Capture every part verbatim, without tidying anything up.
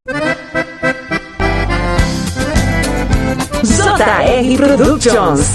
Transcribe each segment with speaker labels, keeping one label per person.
Speaker 1: J R Productions.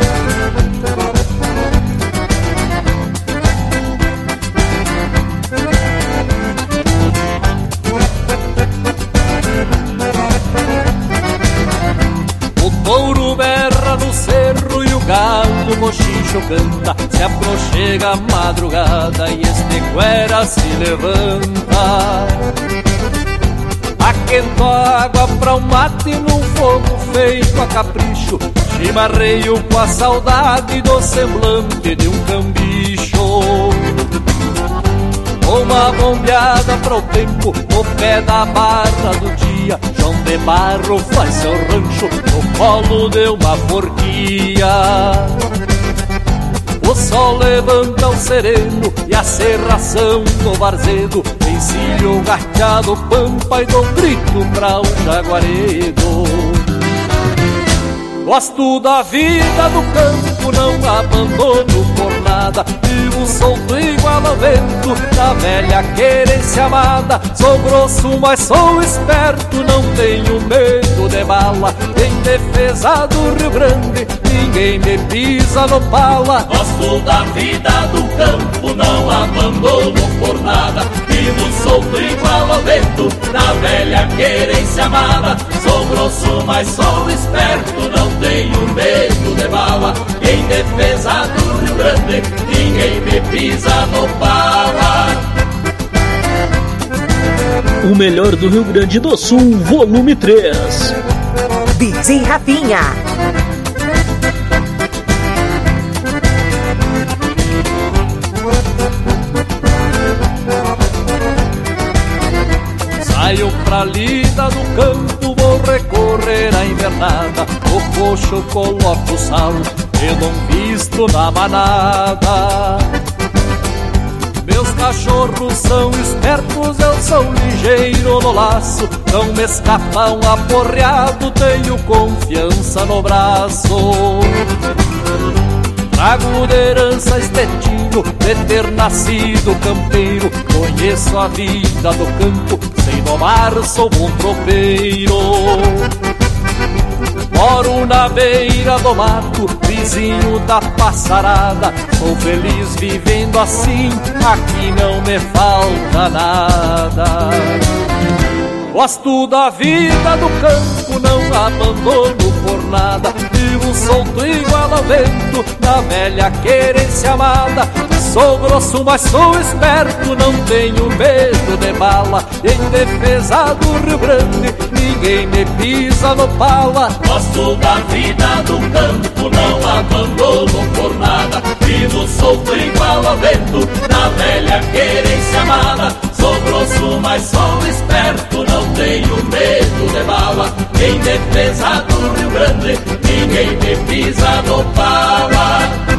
Speaker 2: O touro berra no cerro e o galo bochicho canta. Se aproxega a madrugada e este cuera se levanta. Aquento a água pra um mate num fogo feito a capricho. Chimarreio com a saudade do semblante de um cambicho. Uma bombeada pro tempo no pé da barra do dia. João de Barro faz seu rancho no colo de uma forquilha. O sol levanta o sereno e a serração do varzedo encilha o gateado pampa e dou grito pra um jaguaredo. Gosto da vida do campo, não abandono por nada. Vivo solto igual ao vento, da velha querência amada. Sou grosso, mas sou esperto, não tenho medo de bala. Em defesa do Rio Grande, ninguém me pisa no pala.
Speaker 3: Gosto da vida do campo, não abandono por nada. Vivo solto igual ao vento, da velha querência amada. Sou grosso, mas sou esperto, não tenho medo de bala. Em defesa do Rio Grande, ninguém me pisa no pala.
Speaker 4: O melhor do Rio Grande do Sul, volume três.
Speaker 1: D J Rafinha.
Speaker 2: Saio pra lida do campo, vou recorrer à invernada. O coxo coloco o sal, eu não visto na manada. Meus cachorros são espertos, eu sou ligeiro no laço. Não me escapa um aporreado, tenho confiança no braço. Trago de herança estetinho, de ter nascido campeiro. Conheço a vida do campo, sem domar sou bom tropeiro. Moro na beira do mato, vizinho da passarada. Sou feliz vivendo assim, aqui não me falta nada. Gosto da vida do campo, não abandono por nada. Vivo solto igual ao vento, da velha querência amada. Sou grosso, mas sou esperto, não tenho medo de bala. Em defesa do Rio Grande, ninguém me pisa no pala.
Speaker 3: Gosto da vida do campo, não abandono por nada. Vivo solto igual ao vento, da velha querência amada. Sou grosso, mas sou esperto, não tenho medo de bala. Em defesa do Rio Grande, ninguém me pisa no pala.